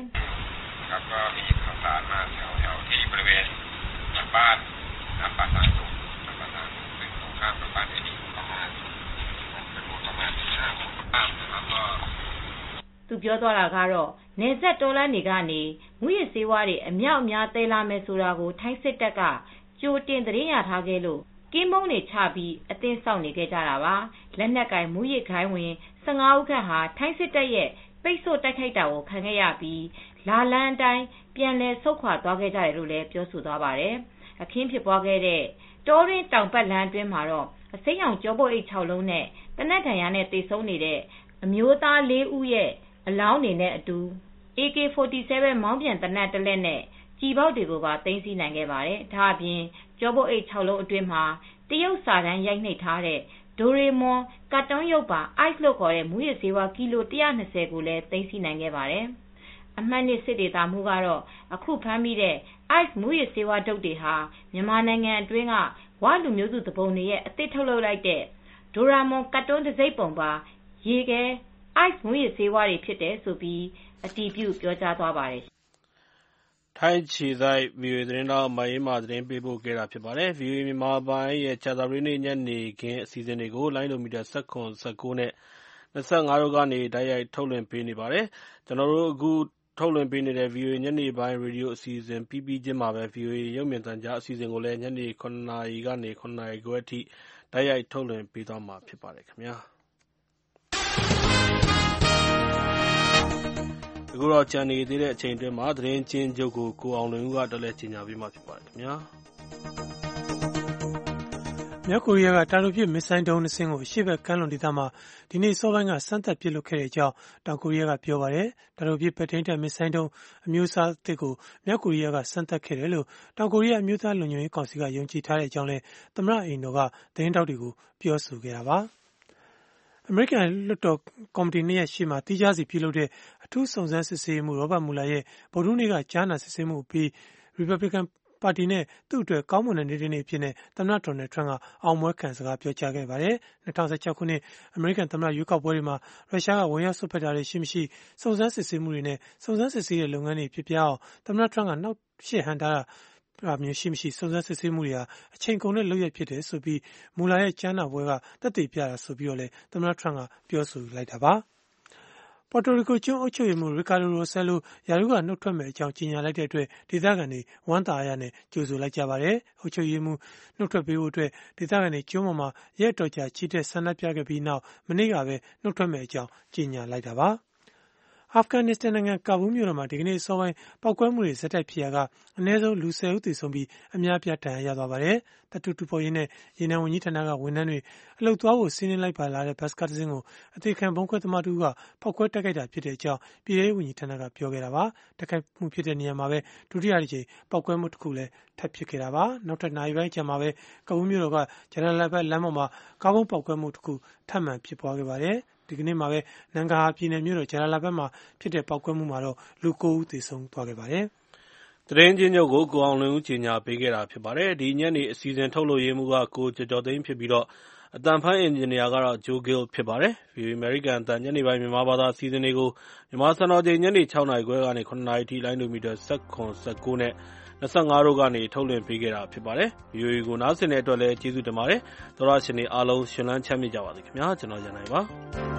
သူပြောသွားတာကတော့နေဆက်တော်လန်းတွေကနေမူရစ်ဆေးဝါးတွေအမြောက်အများသယ်လာမယ်ဆိုတာကိုထိုင်းစစ်တပ်ကကြိုတင်သတင်းရထားခဲ့လို့ကင်းမုန်းတွေချပြီးအသင်းစောင့်နေခဲ့ကြတာပါလက်နက်ကင်မူရစ်ခိုင်းဝင်15ဦးခန့်ဟာထိုင်းစစ်တပ်ရဲ့ပိတ်ဆို့တိုက်ခိုက်တာကိုခံခဲ့ရပြီးလာလန်းအတိုင်းပြန်လည်ဆုတ်ခွာသွားခဲ့ကြတယ်လို့လည်းပြောဆိုသွားပါတယ်အခင်းဖြစ်ပွားခဲ့တဲ့တောရင်းတောင်ပတ်လမ်းအတွင်းမှာတော့အစိမ်းရောင်ကြောပုတ်အိတ်6လုံးနဲ့တနက်ဒဏ်ရာနဲ့တေဆုံးနေတဲ့အမျိုးသား4ဦးရဲ့အလောင်းတွေနဲ့အတူ AK47 မောင်းပြန်တနက်တစ်လက်နဲ့ကြည်ပေါက်တွေကိုပါသိမ်းဆည်းနိုင်ခဲ့ပါတယ်။ဒါအပြင်ကြောပုတ်အိတ်6လုံးအတွင်းမှာတရုတ်စာတန်းရိုက်နှိပ်ထားတဲ့ဒိုရေမွန်ကာတွန်းရုပ်ပါ ice လို့ခေါ်တဲ့မူရစ်ဆေးဝါးကီလို120ကိုလည်းသိမ်းဆည်းနိုင်ခဲ့ပါတယ်။အမှတ်2စစ်ဒေသမှူးကတော့အခုဖမ်းမိတဲ့ ice မူရစ်ဆေးဝါးဒုတ်တွေဟာမြန်မာနိုင်ငံအတွင်းကဝလူမျိုးစုတပုံတွေရဲ့အသစ်ထုတ်လုပ်လိုက်တဲ့ဒိုရာမွန်ကာတွန်းတစိမ့်ပုံပါရေခဲice မူရစ်ဆေးဝါးတွေဖြစ်တယ်ဆိုပြီးအတည်ပြုပြောကြားသွားပါတယ်။ထိုင်းခြေစိုက် VOA သတင်းတောက်မအေးမာသတင်းပေးပို့ခဲ့တာဖြစ်ပါတယ်။ VOA မြန်မာပိုင်းရဲ့ကြာသပတေးနေ့ညနေခင်းအစီအစဉ်တွေကိုလိုင်းဒိုမီတာ19 19နဲ့25တို့ကနေတိုက်ရိုက်ထုတ်လွှင့်ပေးနေပါတယ်။ကျွန်တော်တို့အခုထုတ်လွှင့်ပေးနေတဲ့ VOA ညနေပိုင်းရေဒီယိုအစီအစဉ်ပြီးပြီးချင်းမှာပဲ VOA ရုပ်မြင်သံကြားအစီအစဉ်ကိုလည်းညနေ9နာရီကနေ9နာရီခွဲအထိတိုက်ရိုက်ထုတ်လွှင့်ပေးသွားမှာဖြစ်ပါတယ်ခင်ဗျာ။အခုတော့ကြံနေသေးတဲ့အချိန်အတွင်းမှာသတင်းချင်းချုပ်ကိုကိုအောင်လွင်ဦးကတက်လက်ကြီးညာပေးမှဖြစ်ပါတယ်ခင်ဗျာမြောက်ကိုရီးယားကတာတိုပစ်မစ်ဆိုင်းဒုံး2စင်းကိုအရှေ့ဘက်ကမ်းလွန်ဒေသမှာဒီနေ့စောပိုင်းကစမ်းသပ်ပစ်လွှတ်ခဲ့တဲ့အကြောင်းတောင်ကိုရီးယားကပြောပါတယ်။တာတိုပစ်ပဲ့ထိန်းတပ်မစ်ဆိုင်းဒုံးအမျိုးအစားအသစ်ကိုမြောက်ကိုရီးယားကစမ်းသပ်ခဲ့တယ်လို့တောင်ကိုရီးယားအမျိုးသားလုံခြုံရေးကောင်စီကယုံကြည်ထားတဲ့အကြောင်းလည်းသမ္မတအိမ်တော်ကသတင်းတောက်တွေကိုပြောဆိုခဲ့တာပါ။အမေရိကန်လွှတ်တော်ကော်မတီ2ရပ်ရှေ့မှာတိကျစီပြုလုပ်တဲ့အထူးစုံစမ်းစစ်ဆေးမှုရောဘတ်မူလာရဲ့ဗုဒ္ဓဟူးနေ့ကကြားနာစစ်ဆေးမှုပြီး Republican ပါတီနဲ့သူ့အတွက်ကောင်းမွန်တဲ့နေ့တစ်နေ့အဖြစ်နဲ့သမ္မတဒေါ်နယ်ထရန့်ကအောင်ပွဲခံစကားပြောကြားခဲ့ပါတယ်။2016ခုနှစ်အမေရိကန်သမ္မတရွေးကောက်ပွဲတွေမှာရုရှားကဝင်ရောက်စွက်ဖက်တာတွေရှိမရှိစုံစမ်းစစ်ဆေးမှုတွေနဲ့စုံစမ်းစစ်ဆေးတဲ့လုပ်ငန်းတွေဖြစ်ပြအောင်သမ္မတထရန့်ကနောက်ရှေ့ဟန်ထားတာမျိုးရှိမရှိစုံစမ်းစစ်ဆေးမှုတွေဟာအချိန်ကုန်တဲ့လုပ်ရဖြစ်တယ်ဆိုပြီးမူလာရဲ့ကြားနာပွဲကသက်သေပြတာဆိုပြီးတော့လည်းသမ္မတထရန့်ကပြောဆိုလိုက်တာပါ။ ပေါ်တိုရီကိုကျွန်းအုပ်ချုပ်ရေးမှူးရီကာဒိုရိုဆဲလိုယာရုကနှုတ်ထွက်မဲ့အကြောင်းကြေညာလိုက်တဲ့အတွက်ဒေသခံတွေဝမ်းသာအားရနဲ့ကြိုဆိုလိုက်ကြပါတယ်။အုပ်ချုပ်ရေးမှူးနှုတ်ထွက်ပေးဖို့အတွက်ဒေသခံတွေကျွန်းပေါ်မှာရက်တော်ကြာချီတက်ဆန္ဒပြခဲ့ပြီးနောက်မနေ့ကပဲနှုတ်ထွက်မဲ့အကြောင်းကြေညာလိုက်တာပါ။အာဖဂန်နစ္စတန်နိုင်ငံကာဘူးမြို့တော်မှာဒီကနေ့အစောပိုင်းပောက်ကွဲမှုတွေဆက်တိုက်ဖြစ်ရာကအနည်းဆုံးလူ10ဦးသေဆုံးပြီးအများပြားဒဏ်ရာရသွားပါတယ်။တပ်တူဖော်ရေးနဲ့ရေနံဝန်ကြီးဌာနကဝန်ထမ်းတွေအလုပ်သွားဖို့စီးနင်းလိုက်ပါလာတဲ့ဘတ်စကားတစ်စင်းကိုအသေးခံဘုံခွဲသမားတူကဖောက်ခွဲတိုက်ခိုက်တာဖြစ်တဲ့အကြောင်းပြည်ထောင်ဝန်ကြီးဌာနကပြောခဲ့တာပါ။တိုက်ခိုက်မှုဖြစ်တဲ့နေရာမှာပဲဒုတိယတစ်ကြိမ်ပောက်ကွဲမှုတစ်ခုလည်းထပ်ဖြစ်ခဲ့တာပါ။နောက်ထပ်နာရီပိုင်းကြာမှာပဲကာဘူးမြို့တော်ကဂျလာလာဘတ်လမ်းပေါ်မှာကားဘုံပောက်ကွဲမှုတစ်ခုထပ်မံဖြစ်ပွားခဲ့ပါတယ်။ဒီကနေ့မှာပဲနန်ဂါဟာပြည်နယ်မြို့တော်ဂျလာလာဘတ်မှာဖြစ်တဲ့ပောက်ကွဲမှုမှာတော့လူ9ဦးသေဆုံးသွားခဲ့ပါတယ်။သတင်းချင်းချုပ်ကိုကိုအောင်လွင်ဦးကြီးညာပေးခဲ့တာဖြစ်ပါတယ်။ဒီညနေအစီအစဉ်ထုတ်လို့ရေးမှုကကိုကျော်ကျော်သိန်းဖြစ်ပြီးတော့အတန်ဖန်အင်ဂျင်နီယာကတော့ဂျိုဂီလ်ဖြစ်ပါတယ်။ VOA American အတန်ညနေပိုင်းမြန်မာဘာသာအစီအစဉ်တွေကိုမြန်မာစံတော်ချိန်ညနေ6နာရီခွဲကနေ9နာရီထိလိုင်းဒိုမီတာ19 19နဲ့25တို့ကနေထုတ်လွှင့်ပေးခဲ့တာဖြစ်ပါတယ်။ VOA ကိုနားဆင်တဲ့အတွက်လည်းကျေးဇူးတင်ပါတယ်။သောရရှင်တွေအားလုံးရှင်လန်းချမ်းမြေ့ကြပါစေခင်ဗျာ။ကျွန်တော်ရန်နိုင်ပါ။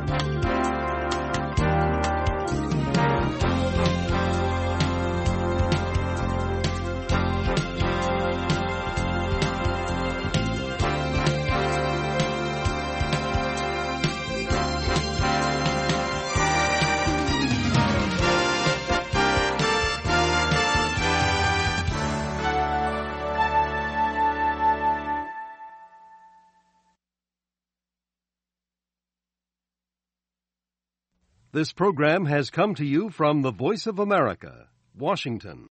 This program has come to you from the Voice of America, Washington.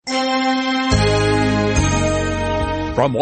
။